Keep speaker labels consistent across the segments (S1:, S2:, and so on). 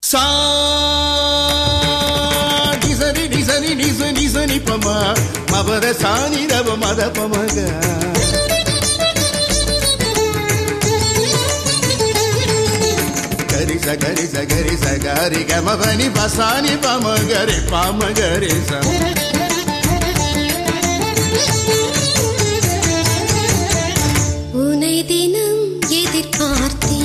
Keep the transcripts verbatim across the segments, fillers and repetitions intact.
S1: சா நிசனி நிசனி நிச நிசனி பம மபத சானி ரவ மத பமக கரி ச கரி ச கரி ச கரி கமபனி பசானி பமகரி பமகரி ச
S2: உனை தினம் எதிர்பார்த்தேன்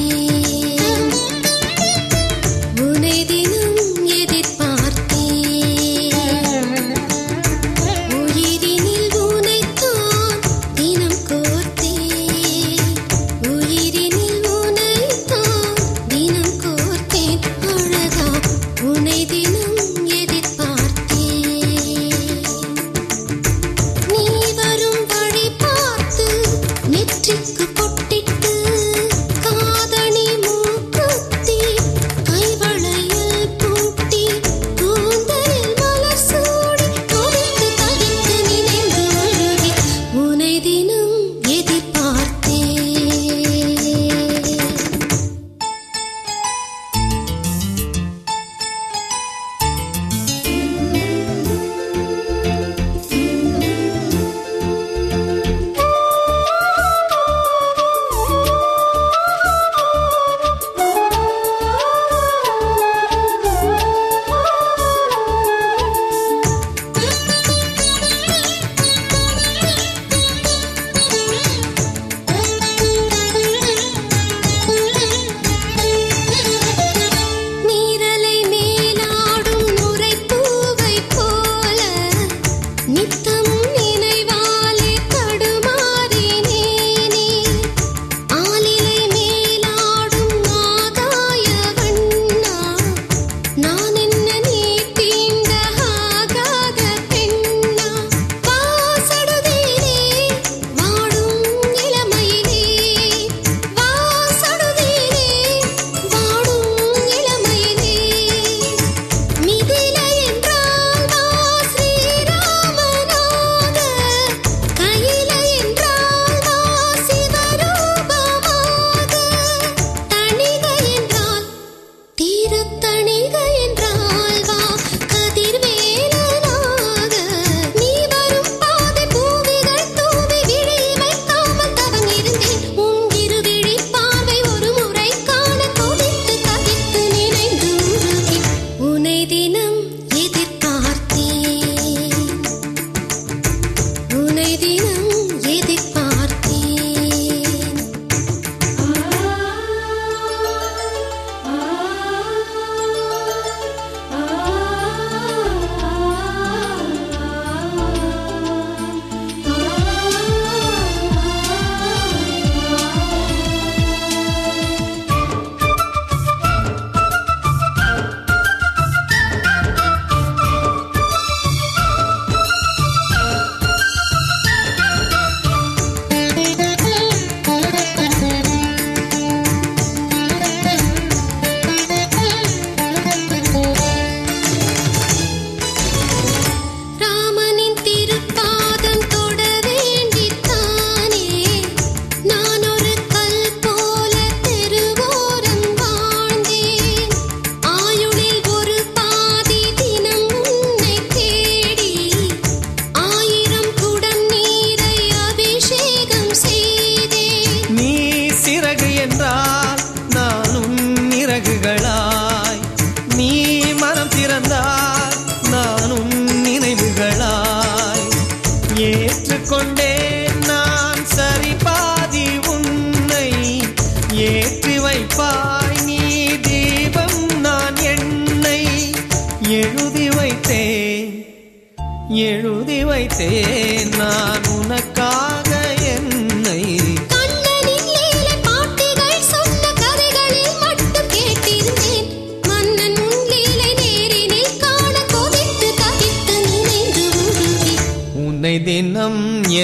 S3: எழுதி வைத்தேன் நான் உனக்காக என்னை
S2: கண்ணனின் லீலை பாட்டுகள் சொன்ன கதைகளில் மட்டும் கேட்டிருந்தேன் மன்னன் உன் லீலை நேரினில் காண கொதித்து தவித்து நினைந்து உருகி
S3: உன்னை தினம்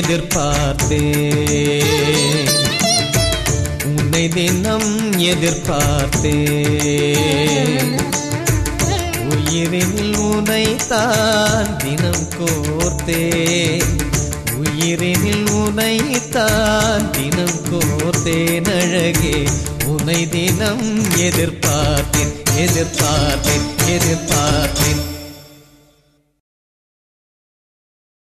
S3: எதிர்பார்த்தேன் உன்னை தினம் எதிர்பார்த்தேன் உயிரினில் உனைத்தான் தினம் கோர்த்தேன் உயிரினில் உனைத்தான் தினம் கோர்த்தேன் அழகே உன்னை தினம் எதிர்பார்த்தேன் எதிர்பார்த்தேன் எதிர்பார்த்தேன்